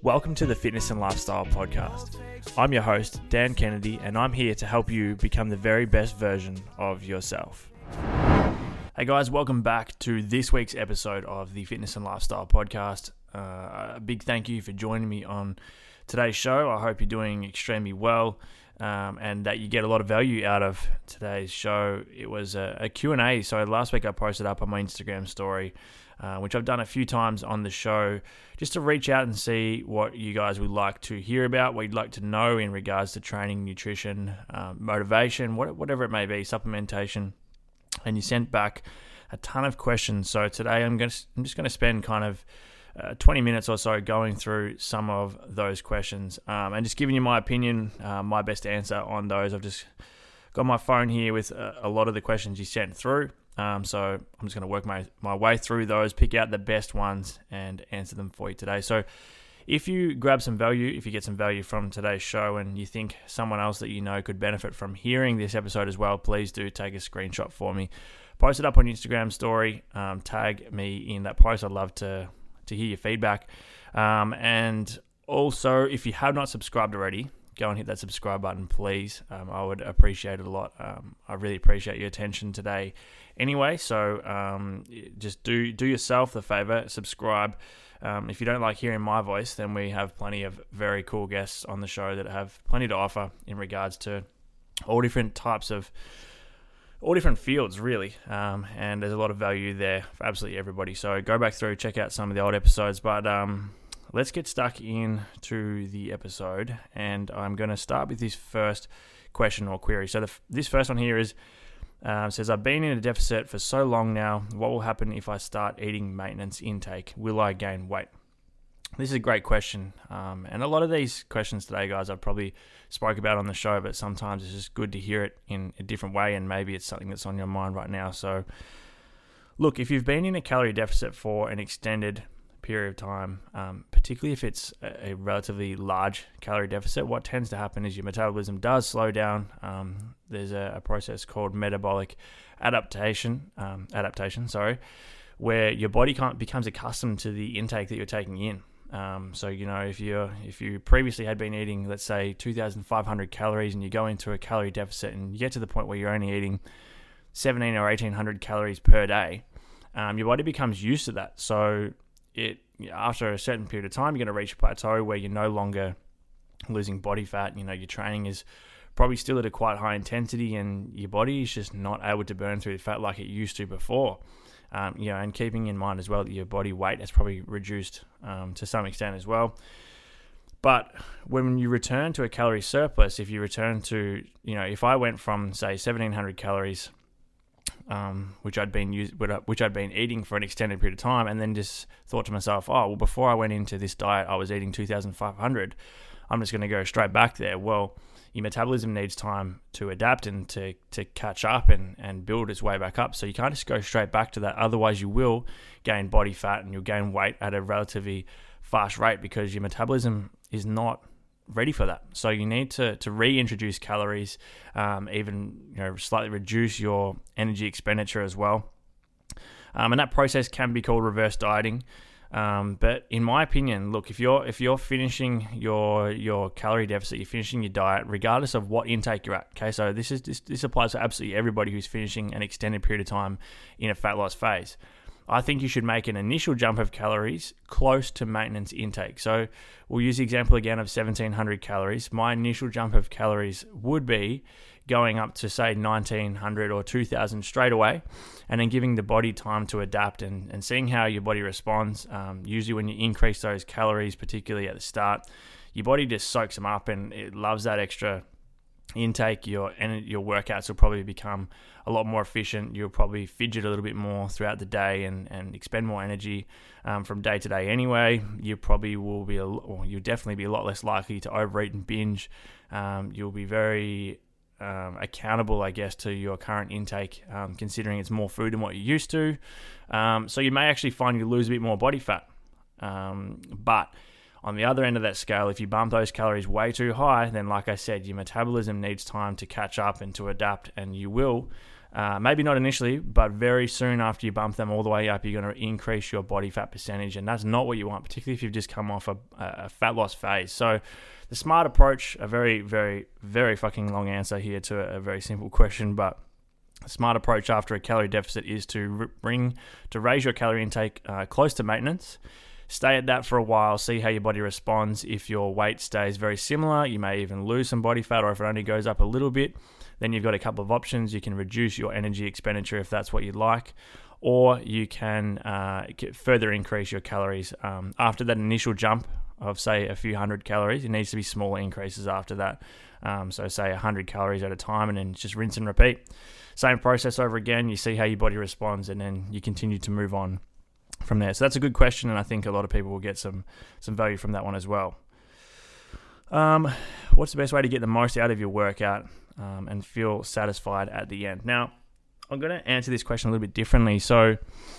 Welcome to the Fitness and Lifestyle Podcast. I'm your host, Dan Kennedy, and I'm here to help you become the very best version of yourself. Hey guys, welcome back to this week's episode of the Fitness and Lifestyle Podcast. A big thank you for joining me on today's show. I hope you're doing extremely well and that you get a lot of value out of today's show. It was a Q&A. So last week I posted up on my Instagram story, which I've done a few times on the show, just to reach out and see what you guys would like to hear about, what you'd like to know in regards to training, nutrition, motivation, whatever it may be, supplementation. And you sent back a ton of questions. So today I'm just going to spend kind of 20 minutes or so going through some of those questions and just giving you my opinion, my best answer on those. I've just got my phone here with a lot of the questions you sent through. So I'm just going to work my way through those, pick out the best ones and answer them for you today. So if you grab some value, if you get some value from today's show and you think someone else that you know could benefit from hearing this episode as well, please do take a screenshot for me. Post it up on your Instagram story, tag me in that post. I'd love to hear your feedback. And also, if you have not subscribed already, go and hit that subscribe button, please. I would appreciate it a lot. I really appreciate your attention today anyway. So just do yourself the favor, subscribe. If you don't like hearing my voice, then we have plenty of very cool guests on the show that have plenty to offer in regards to all different fields, really. And there's a lot of value there for absolutely everybody. So go back through, check out some of the old episodes. But let's get stuck into the episode. And I'm going to start with this first question or query. So this first one here is, says, I've been in a deficit for so long now. What will happen if I start eating maintenance intake? Will I gain weight? This is a great question. And a lot of these questions today, guys, I've probably spoke about on the show, but sometimes it's just good to hear it in a different way. And maybe it's something that's on your mind right now. So look, if you've been in a calorie deficit for an extended period of time, particularly if it's a relatively large calorie deficit, what tends to happen is your metabolism does slow down. There's a process called metabolic adaptation, where your body becomes accustomed to the intake that you're taking in. So if you previously had been eating, let's say 2,500 calories, and you go into a calorie deficit and you get to the point where you're only eating 1,700 or 1,800 calories per day, your body becomes used to that. So after a certain period of time, you're going to reach a plateau where you're no longer losing body fat. Your training is probably still at a quite high intensity, and your body is just not able to burn through the fat like it used to before. And keeping in mind as well that your body weight has probably reduced to some extent as well. But when you return to a calorie surplus, if you return to, if I went from say 1,700 calories, which I'd been eating for an extended period of time, and then just thought to myself, before I went into this diet, I was eating 2,500. I'm just going to go straight back there. Well, your metabolism needs time to adapt and to catch up and build its way back up. So you can't just go straight back to that. Otherwise, you will gain body fat and you'll gain weight at a relatively fast rate because your metabolism is not ready for that. So you need to reintroduce calories, even slightly reduce your energy expenditure as well. And that process can be called reverse dieting. But in my opinion, look, if you're finishing your calorie deficit, you're finishing your diet, regardless of what intake you're at. Okay, so this applies to absolutely everybody who's finishing an extended period of time in a fat loss phase. I think you should make an initial jump of calories close to maintenance intake. So we'll use the example again of 1,700 calories. My initial jump of calories would be going up to say 1,900 or 2,000 straight away, and then giving the body time to adapt and seeing how your body responds. Usually when you increase those calories, particularly at the start, your body just soaks them up and it loves that extra intake. Your workouts will probably become a lot more efficient. You'll probably fidget a little bit more throughout the day and expend more energy from day to day anyway. You probably will be, you'll definitely be a lot less likely to overeat and binge. You'll be very accountable, I guess, to your current intake, considering it's more food than what you're used to. So you may actually find you lose a bit more body fat. But on the other end of that scale, if you bump those calories way too high, then like I said, your metabolism needs time to catch up and to adapt, and you will Maybe not initially, but very soon after you bump them all the way up, you're going to increase your body fat percentage, and that's not what you want, particularly if you've just come off a fat loss phase. So the smart approach, a very, very, very fucking long answer here to a very simple question, but a smart approach after a calorie deficit is to raise your calorie intake close to maintenance. Stay at that for a while, see how your body responds. If your weight stays very similar, you may even lose some body fat, or if it only goes up a little bit, then you've got a couple of options. You can reduce your energy expenditure if that's what you'd like, or you can further increase your calories. After that initial jump of, say, a few hundred calories, it needs to be smaller increases after that. So say 100 calories at a time, and then just rinse and repeat. Same process over again. You see how your body responds, and then you continue to move on from there. So that's a good question, and I think a lot of people will get some value from that one as well. What's the best way to get the most out of your workout and feel satisfied at the end? Now, I'm going to answer this question a little bit differently. So,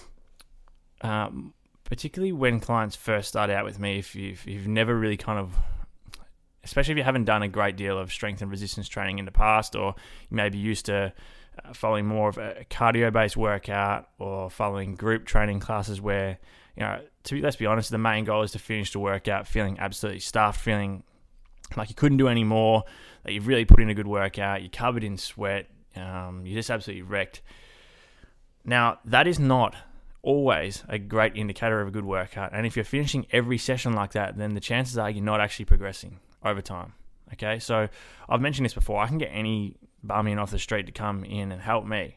particularly when clients first start out with me, if you've never really especially if you haven't done a great deal of strength and resistance training in the past, or you may be used to following more of a cardio-based workout, or following group training classes where, let's be honest, the main goal is to finish the workout feeling absolutely stuffed, feeling like you couldn't do any more, that you've really put in a good workout, you're covered in sweat, you're just absolutely wrecked. Now, that is not always a great indicator of a good workout. And if you're finishing every session like that, then the chances are you're not actually progressing over time. Okay, so I've mentioned this before. I can get any bum in off the street to come in and help me,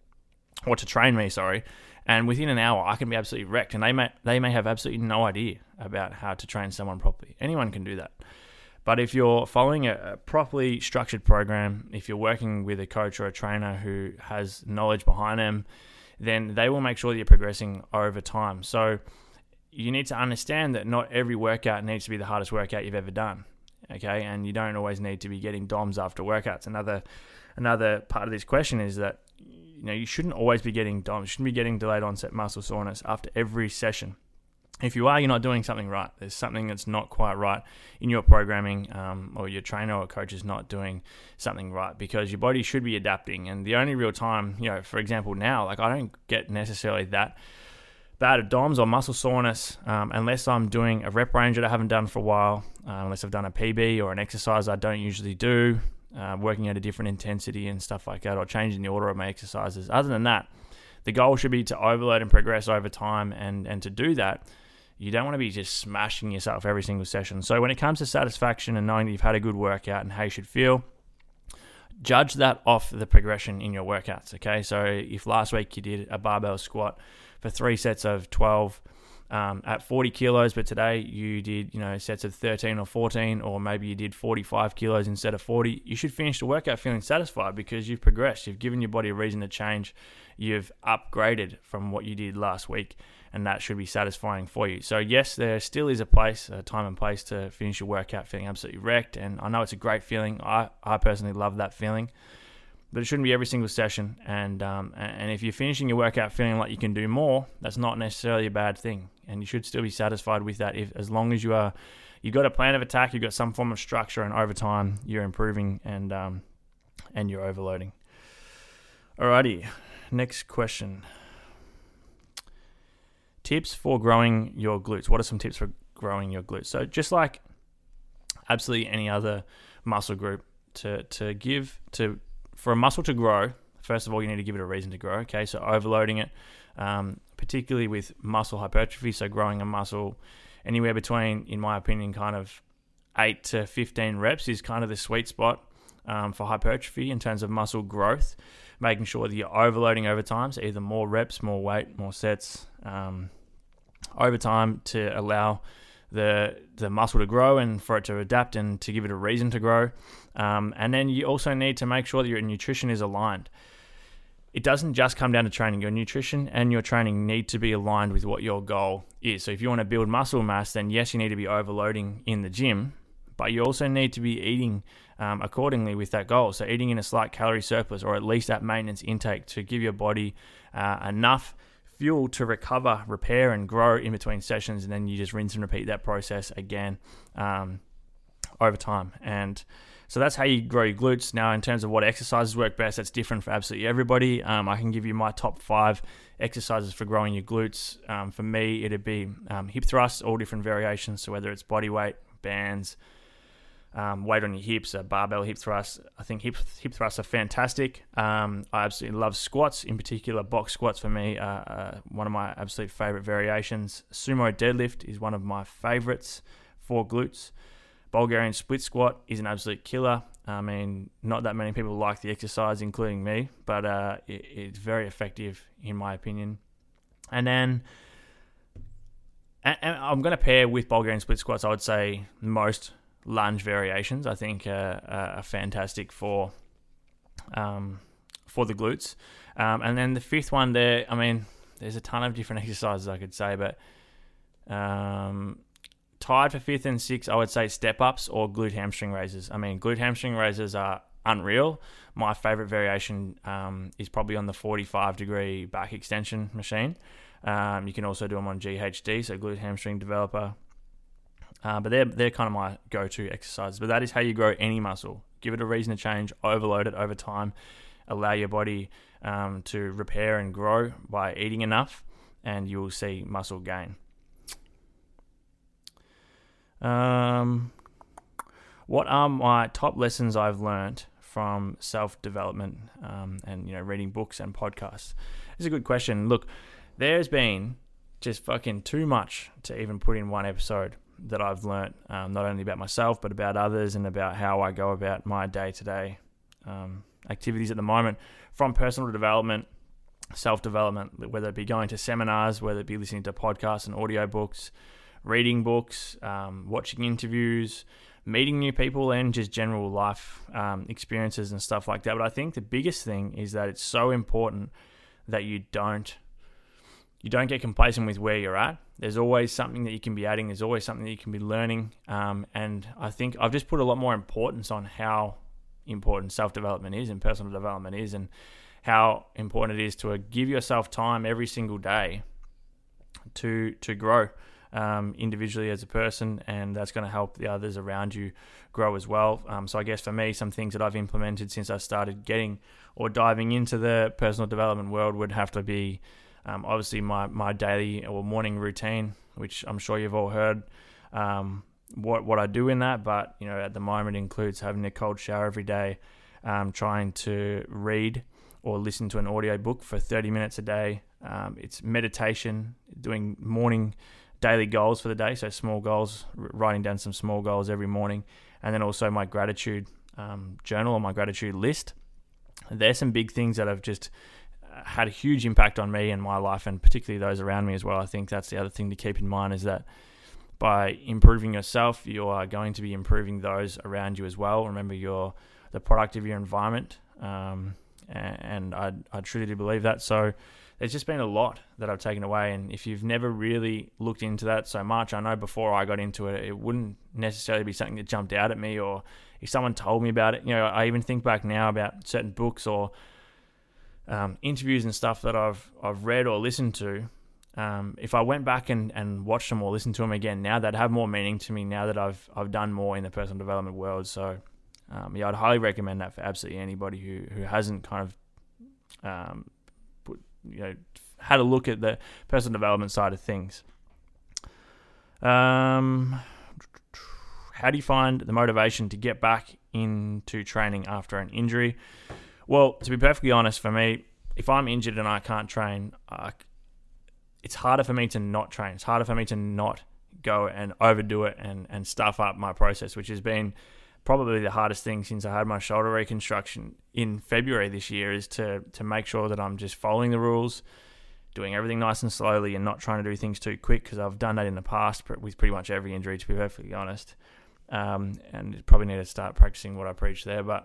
or to train me, sorry, and within an hour I can be absolutely wrecked, and they may have absolutely no idea about how to train someone properly. Anyone can do that. But if you're following a properly structured program, if you're working with a coach or a trainer who has knowledge behind them, then they will make sure that you're progressing over time. So you need to understand that not every workout needs to be the hardest workout you've ever done. Okay, and you don't always need to be getting DOMs after workouts. Another part of this question is that you shouldn't always be getting DOMs. You shouldn't be getting delayed onset muscle soreness after every session. If you are, you're not doing something right. There's something that's not quite right in your programming, or your trainer or coach is not doing something right, because your body should be adapting. And the only real time, for example, now, I don't get necessarily that bad at DOMs or muscle soreness unless I'm doing a rep range that I haven't done for a while, unless I've done a PB or an exercise I don't usually do, working at a different intensity and stuff like that, or changing the order of my exercises. Other than that, the goal should be to overload and progress over time, and to do that, you don't want to be just smashing yourself every single session. So when it comes to satisfaction and knowing that you've had a good workout and how you should feel, judge that off the progression in your workouts, okay? So if last week you did a barbell squat for 3 sets of 12 at 40 kilos, but today you did, sets of 13 or 14, or maybe you did 45 kilos instead of 40, you should finish the workout feeling satisfied because you've progressed. You've given your body a reason to change. You've upgraded from what you did last week, and that should be satisfying for you. So yes, there still is a time and place to finish your workout feeling absolutely wrecked, and I know it's a great feeling. I personally love that feeling. But it shouldn't be every single session. And if you're finishing your workout feeling like you can do more, that's not necessarily a bad thing. And you should still be satisfied with that, as long as you've got a plan of attack, you've got some form of structure, and over time you're improving and you're overloading. Alrighty, next question. Tips for growing your glutes. What are some tips for growing your glutes? So just like absolutely any other muscle group, for a muscle to grow, first of all, you need to give it a reason to grow. Okay, so overloading it, particularly with muscle hypertrophy, so growing a muscle anywhere between, in my opinion, kind of 8 to 15 reps is kind of the sweet spot for hypertrophy in terms of muscle growth, making sure that you're overloading over time, so either more reps, more weight, more sets over time to allow the muscle to grow and for it to adapt and to give it a reason to grow. And then you also need to make sure that your nutrition is aligned. It doesn't just come down to training. Your nutrition and your training need to be aligned with what your goal is. So if you want to build muscle mass, then yes, you need to be overloading in the gym, but you also need to be eating accordingly with that goal. So eating in a slight calorie surplus, or at least at maintenance intake, to give your body enough fuel to recover, repair, and grow in between sessions, and then you just rinse and repeat that process again over time. And So that's how you grow your glutes. Now, in terms of what exercises work best, that's different for absolutely everybody. I can give you my top 5 exercises for growing your glutes. For me, it'd be hip thrusts, all different variations. So whether it's body weight, bands, weight on your hips, barbell hip thrusts. I think hip thrusts are fantastic. I absolutely love squats, in particular box squats for me are one of my absolute favorite variations. Sumo deadlift is one of my favorites for glutes. Bulgarian split squat is an absolute killer. I mean, not that many people like the exercise, including me, but it's very effective in my opinion. And then and I'm going to pair with Bulgarian split squats, I would say most lunge variations I think are fantastic for the glutes. And then the 5th one there, I mean, there's a ton of different exercises I could say, but tied for 5th and 6th, I would say step-ups or glute hamstring raises. I mean, glute hamstring raises are unreal. My favorite variation is probably on the 45-degree back extension machine. You can also do them on GHD, so glute hamstring developer. But they're kind of my go-to exercises. But that is how you grow any muscle. Give it a reason to change, overload it over time, allow your body to repair and grow by eating enough, and you will see muscle gain. What are my top lessons I've learned from self-development and reading books and podcasts? It's a good question. Look, there's been just fucking too much to even put in one episode that I've learned, not only about myself but about others and about how I go about my day-to-day activities at the moment, from personal development, self-development, whether it be going to seminars, whether it be listening to podcasts and audiobooks, reading books, watching interviews, meeting new people, and just general life experiences and stuff like that. But I think the biggest thing is that it's so important that you don't get complacent with where you're at. There's always something that you can be adding. There's always something that you can be learning. And I think I've just put a lot more importance on how important self-development is and personal development is, and how important it is to give yourself time every single day to grow individually as a person, and that's going to help the others around you grow as well. So I guess for me, some things that I've implemented since I started getting or diving into the personal development world would have to be obviously my daily or morning routine, which I'm sure you've all heard what I do in that, but at the moment includes having a cold shower every day, trying to read or listen to an audio book for 30 minutes a day. It's meditation, doing morning daily goals for the day, so small goals, writing down some small goals every morning, and then also my gratitude journal or my gratitude list. There's some big things that have just had a huge impact on me and my life, and particularly those around me as well. I think that's the other thing to keep in mind, is that by improving yourself, you are going to be improving those around you as well. Remember, you're the product of your environment, and I truly do believe that. So there's just been a lot that I've taken away, and if you've never really looked into that so much, I know before I got into it, it wouldn't necessarily be something that jumped out at me, or if someone told me about it. I even think back now about certain books or interviews and stuff that I've read or listened to. If I went back and watched them or listened to them again now, they'd have more meaning to me now that I've done more in the personal development world. So I'd highly recommend that for absolutely anybody who hasn't kind of had a look at the personal development side of things. How do you find the motivation to get back into training after an injury? Well, to be perfectly honest, for me, if I'm injured and I can't train, it's harder for me to not train. It's harder for me to not go and overdo it and stuff up my process, which has been probably the hardest thing since I had my shoulder reconstruction in February this year, is to make sure that I'm just following the rules, doing everything nice and slowly, and not trying to do things too quick, because I've done that in the past with pretty much every injury, to be perfectly honest. And probably need to start practicing what I preach there. But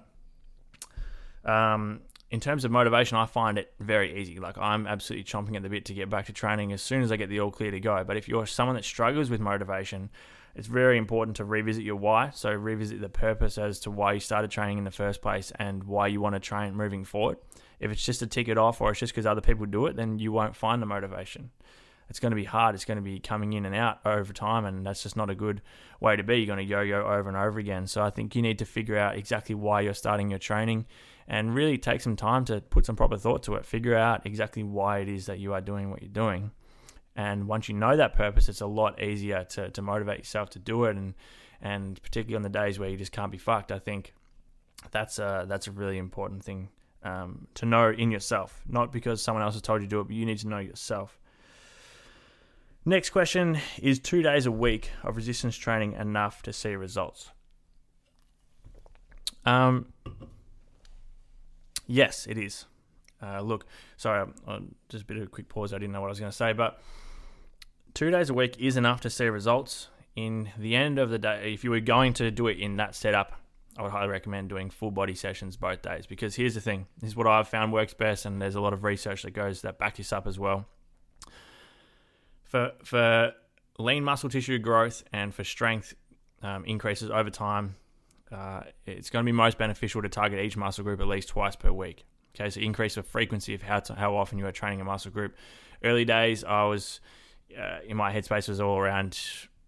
in terms of motivation, I find it very easy. Like, I'm absolutely chomping at the bit to get back to training as soon as I get the all clear to go. But if you're someone that struggles with motivation, it's very important to revisit your why. So revisit the purpose as to why you started training in the first place and why you want to train moving forward. If it's just to tick it off, or it's just because other people do it, then you won't find the motivation. it's going to be hard. It's going to be coming in and out over time, and that's just not a good way to be. You're going to yo-yo over and over again. So I think you need to figure out exactly why you're starting your training and really take some time to put some proper thought to it. Figure out exactly why it is that you are doing what you're doing. And once you know that purpose, it's a lot easier to motivate yourself to do it. And particularly on the days where you just can't be fucked, I think that's a really important thing to know in yourself. Not because someone else has told you to do it, but you need to know yourself. Next question, is 2 days a week of resistance training enough to see results? Yes, it is. Look, sorry, just a bit of a quick pause. I didn't know what I was going to say, but 2 days a week is enough to see results. In the end of the day, if you were going to do it in that setup, I would highly recommend doing full body sessions both days, because here's the thing. This is what I've found works best, and there's a lot of research that backs this up as well. For lean muscle tissue growth and for strength increases over time, it's going to be most beneficial to target each muscle group at least twice per week. Okay, so increase the frequency of how often you are training a muscle group. Early days, I was in my headspace was all around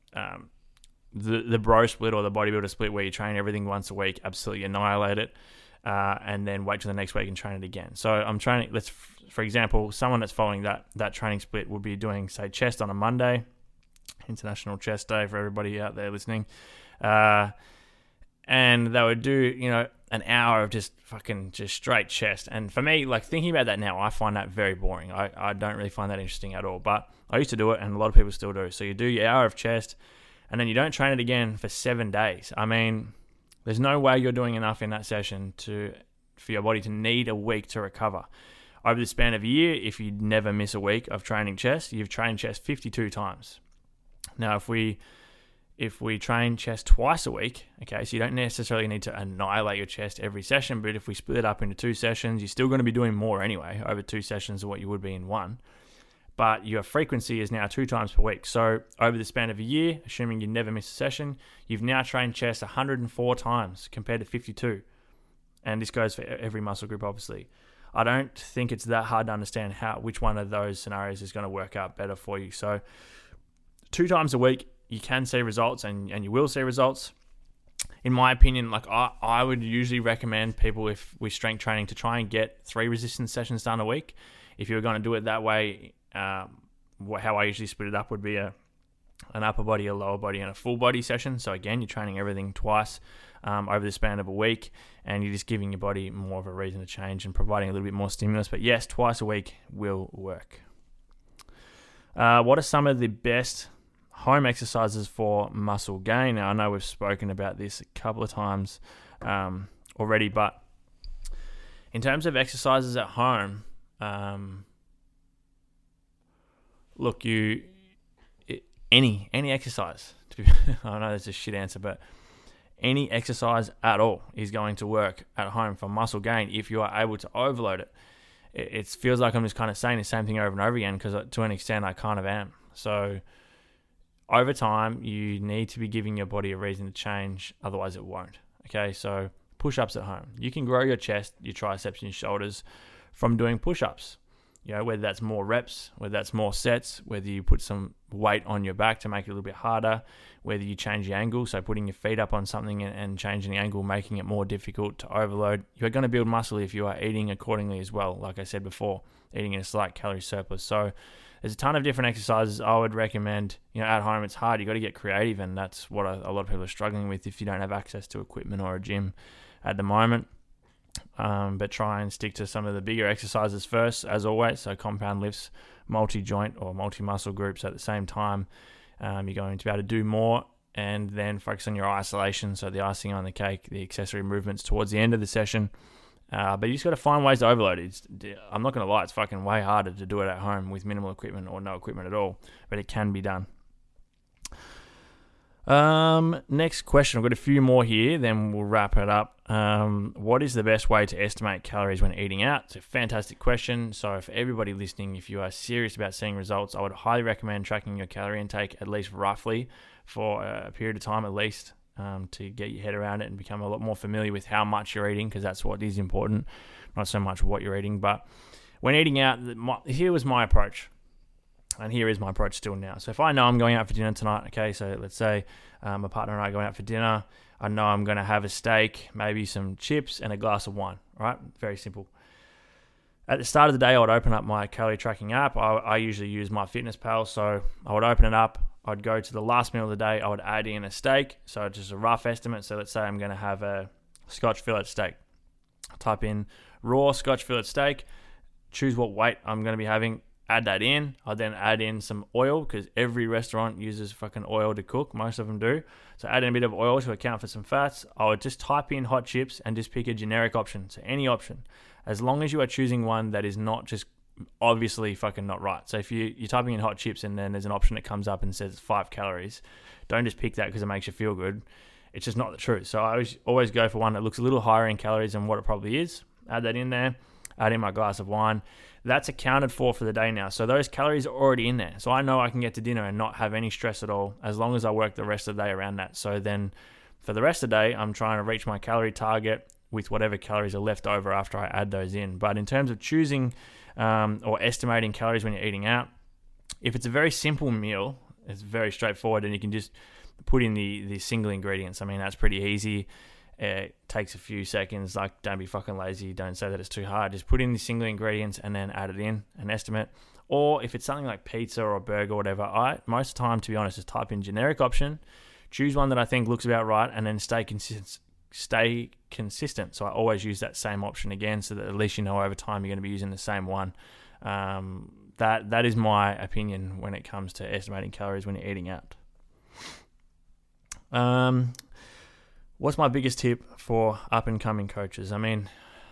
the bro split or the bodybuilder split, where you train everything once a week, absolutely annihilate it, and then wait till the next week and train it again. So I'm training. For example, someone that's following that training split would be doing, say, chest on a Monday, International Chest Day for everybody out there listening, and they would do an hour of just straight chest. And for me, like, thinking about that now, I find that very boring. I don't really find that interesting at all. But I used to do it, and a lot of people still do. So you do your hour of chest, and then you don't train it again for 7 days. I mean, there's no way you're doing enough in that session for your body to need a week to recover. Over the span of a year, if you never miss a week of training chest, you've trained chest 52 times. Now, if we train chest twice a week, okay, so you don't necessarily need to annihilate your chest every session, but if we split it up into 2 sessions, you're still going to be doing more anyway, over 2 sessions of what you would be in one. But your frequency is now 2 times per week. So over the span of a year, assuming you never miss a session, you've now trained chest 104 times compared to 52. And this goes for every muscle group, obviously. I don't think it's that hard to understand which one of those scenarios is going to work out better for you. So 2 times a week, you can see results, and you will see results. In my opinion, like I would usually recommend people with strength training to try and get 3 resistance sessions done a week. If you were going to do it that way, how I usually split it up would be an upper body, a lower body, and a full body session. So again, you're training everything twice over the span of a week, and you're just giving your body more of a reason to change and providing a little bit more stimulus. But yes, twice a week will work. What are some of the best home exercises for muscle gain? Now, I know we've spoken about this a couple of times already, but in terms of exercises at home, look, any exercise. I know that's a shit answer, but any exercise at all is going to work at home for muscle gain if you are able to overload it. It feels like I'm just kind of saying the same thing over and over again, because to an extent I kind of am. So over time, you need to be giving your body a reason to change, otherwise it won't. Okay, so push-ups at home. You can grow your chest, your triceps, and your shoulders from doing push-ups. Whether that's more reps, whether that's more sets, whether you put some weight on your back to make it a little bit harder, whether you change the angle, so putting your feet up on something and changing the angle, making it more difficult to overload. You're going to build muscle if you are eating accordingly as well, like I said before, eating in a slight calorie surplus. So there's a ton of different exercises I would recommend. At home it's hard. You got to get creative, and that's what a lot of people are struggling with if you don't have access to equipment or a gym at the moment. But try and stick to some of the bigger exercises first, as always. So compound lifts, multi-joint or multi-muscle groups at the same time. You're going to be able to do more, and then focus on your isolation. So the icing on the cake, the accessory movements towards the end of the session. But you just got to find ways to overload it. I'm not going to lie, it's fucking way harder to do it at home with minimal equipment or no equipment at all, but it can be done. Next question. I've got a few more here, then we'll wrap it up. What is the best way to estimate calories when eating out? It's a fantastic question. So for everybody listening, if you are serious about seeing results, I would highly recommend tracking your calorie intake at least roughly for a period of time at least, to get your head around it and become a lot more familiar with how much you're eating, because that's what is important, not so much what you're eating. But when eating out, here was my approach. And here is my approach still now. So if I know I'm going out for dinner tonight, okay, so let's say my partner and I are going out for dinner. I know I'm going to have a steak, maybe some chips, and a glass of wine, right? Very simple. At the start of the day, I would open up my calorie tracking app. I usually use MyFitnessPal, so I would open it up. I'd go to the last meal of the day. I would add in a steak, so just a rough estimate. So let's say I'm going to have a Scotch fillet steak. Type in raw Scotch fillet steak, choose what weight I'm going to be having, add that in. I then add in some oil because every restaurant uses fucking oil to cook. Most of them do. So add in a bit of oil to account for some fats. I would just type in hot chips and just pick a generic option. So any option, as long as you are choosing one that is not just obviously fucking not right. So if you're typing in hot chips and then there's an option that comes up and says it's 5 calories, don't just pick that because it makes you feel good. It's just not the truth. So I always go for one that looks a little higher in calories than what it probably is. Add that in there. Add in my glass of wine. That's accounted for the day now. So those calories are already in there. So I know I can get to dinner and not have any stress at all as long as I work the rest of the day around that. So then for the rest of the day, I'm trying to reach my calorie target with whatever calories are left over after I add those in. But in terms of choosing or estimating calories when you're eating out, if it's a very simple meal, it's very straightforward and you can just put in the single ingredients. I mean, that's pretty easy. It takes a few seconds. Like, don't be fucking lazy. Don't say that it's too hard. Just put in the single ingredients and then add it in, an estimate. Or if it's something like pizza or a burger or whatever, most of the time, to be honest, just type in generic option, choose one that I think looks about right, and then stay consistent. So I always use that same option again, so that at least you know over time you're going to be using the same one. That is my opinion when it comes to estimating calories when you're eating out. What's my biggest tip for up-and-coming coaches? I mean,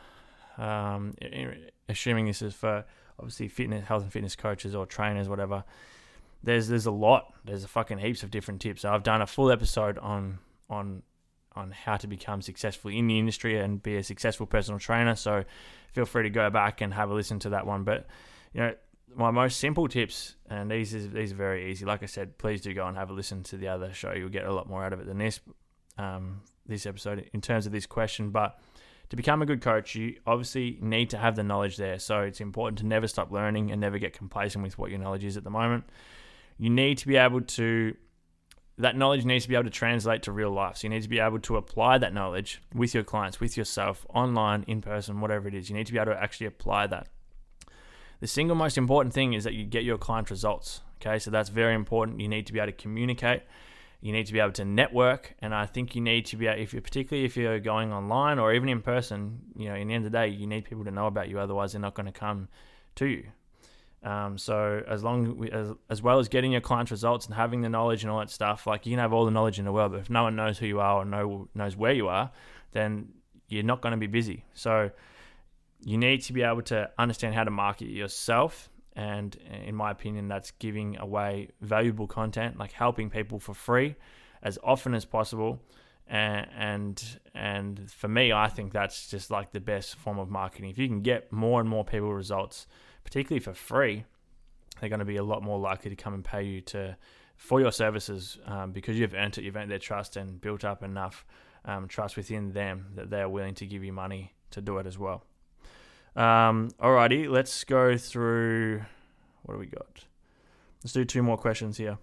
assuming this is for obviously health and fitness coaches or trainers, whatever. There's a lot. There's a fucking heaps of different tips. I've done a full episode on how to become successful in the industry and be a successful personal trainer. So feel free to go back and have a listen to that one. But my most simple tips, and these are very easy. Like I said, please do go and have a listen to the other show. You'll get a lot more out of it than this episode in terms of this question. But to become a good coach, you obviously need to have the knowledge there. So it's important to never stop learning and never get complacent with what your knowledge is at the moment. You need to be able to, that knowledge needs to be able to translate to real life. So you need to be able to apply that knowledge with your clients, with yourself, online, in person, whatever it is. You need to be able to actually apply that. The single most important thing is that you get your client results. Okay, so that's very important. You need to be able to communicate. You need to be able to network, and I think you need to be able, particularly if you're going online or even in person, in the end of the day, you need people to know about you. Otherwise, they're not going to come to you. So as well as getting your clients' results and having the knowledge and all that stuff, like you can have all the knowledge in the world, but if no one knows who you are or knows where you are, then you're not going to be busy. So you need to be able to understand how to market yourself. And in my opinion, that's giving away valuable content, like helping people for free as often as possible. And for me, I think that's just like the best form of marketing. If you can get more and more people results, particularly for free, they're going to be a lot more likely to come and pay you for your services because you've earned it, you've earned their trust and built up enough trust within them that they're willing to give you money to do it as well. Alrighty, let's go through. What do we got? Let's do 2 more questions here.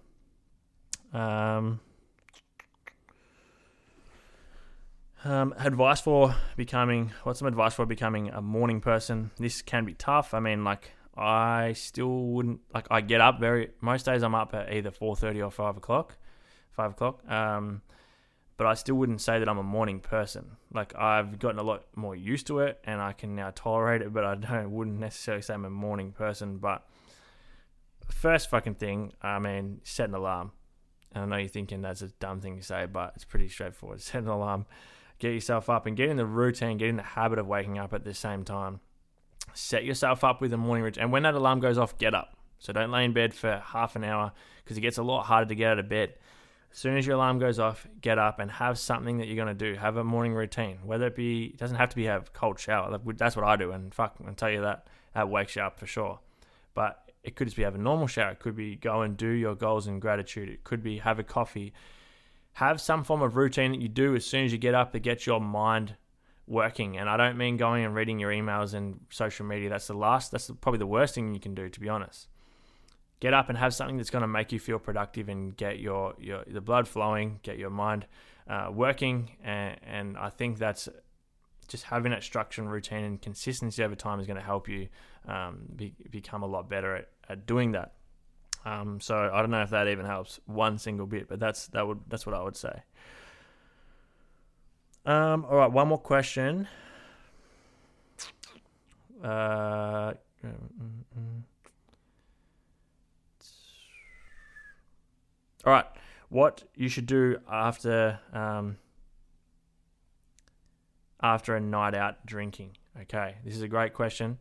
What's some advice for becoming a morning person? This can be tough. I mean, I still wouldn't, I get up most days I'm up at either 4:30 or 5 o'clock. But I still wouldn't say that I'm a morning person. I've gotten a lot more used to it and I can now tolerate it, but I wouldn't necessarily say I'm a morning person. But the first fucking thing, set an alarm. And I know you're thinking that's a dumb thing to say, but it's pretty straightforward. Set an alarm, get yourself up and get in the routine, get in the habit of waking up at the same time. Set yourself up with a morning routine. And when that alarm goes off, get up. So don't lay in bed for half an hour because it gets a lot harder to get out of bed. As soon as your alarm goes off, get up and have something that you're going to do. Have a morning routine. Whether it doesn't have to be have a cold shower. That's what I do. And I'll tell you that wakes you up for sure. But it could just be have a normal shower. It could be go and do your goals in gratitude. It could be have a coffee. Have some form of routine that you do as soon as you get up that gets your mind working. And I don't mean going and reading your emails and social media. That's probably the worst thing you can do, to be honest. get up and have something that's going to make you feel productive and get the blood flowing, get your mind working. And I think that's just having that structure and routine and consistency over time is going to help you become a lot better at doing that. So I don't know if that even helps one single bit, but that's what I would say. All right, one more question. All right, what you should do after a night out drinking? Okay, this is a great question.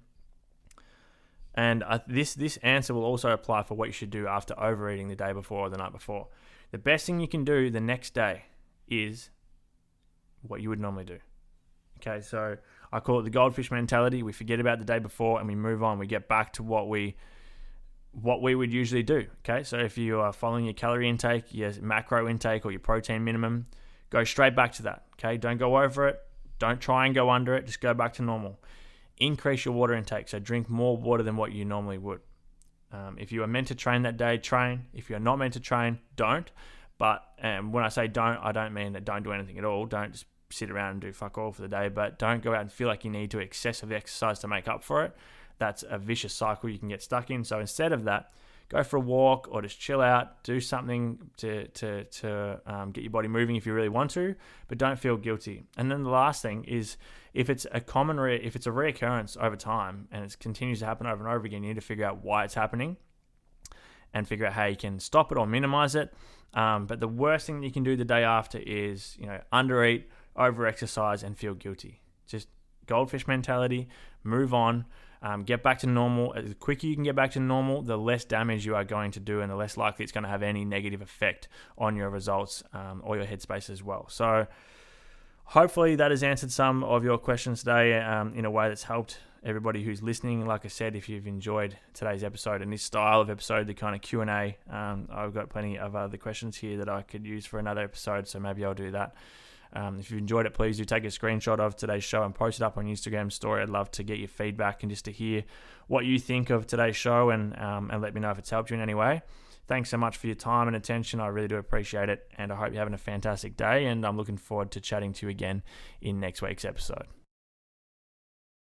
And this answer will also apply for what you should do after overeating the day before or the night before. The best thing you can do the next day is what you would normally do. Okay, so I call it the goldfish mentality. We forget about the day before and we move on. We get back to what we would usually do. Okay, so if you are following your calorie intake, your macro intake, or your protein minimum, go straight back to that. Okay, don't go over it. Don't try and go under it. Just go back to normal. Increase your water intake. So drink more water than what you normally would. If you are meant to train that day, train. If you're not meant to train, don't. But when I say don't, I don't mean that don't do anything at all. Don't just sit around and do fuck all for the day. But don't go out and feel like you need to excessive exercise to make up for it. That's a vicious cycle you can get stuck in. So instead of that, go for a walk or just chill out. Do something to get your body moving if you really want to, but don't feel guilty. And then the last thing is, if it's a reoccurrence over time and it continues to happen over and over again, you need to figure out why it's happening and figure out how you can stop it or minimize it. But the worst thing that you can do the day after is, undereat, over-exercise, and feel guilty. Just goldfish mentality, move on. Get back to normal. The quicker you can get back to normal, the less damage you are going to do and the less likely it's going to have any negative effect on your results or your headspace as well. So hopefully that has answered some of your questions today in a way that's helped everybody who's listening. Like I said, if you've enjoyed today's episode and this style of episode, the kind of Q&A, I've got plenty of other questions here that I could use for another episode, so maybe I'll do that. If you enjoyed it, please do take a screenshot of today's show and post it up on your Instagram story. I'd love to get your feedback and just to hear what you think of today's show and let me know if it's helped you in any way. Thanks so much for your time and attention. I really do appreciate it, and I hope you're having a fantastic day, and I'm looking forward to chatting to you again in next week's episode.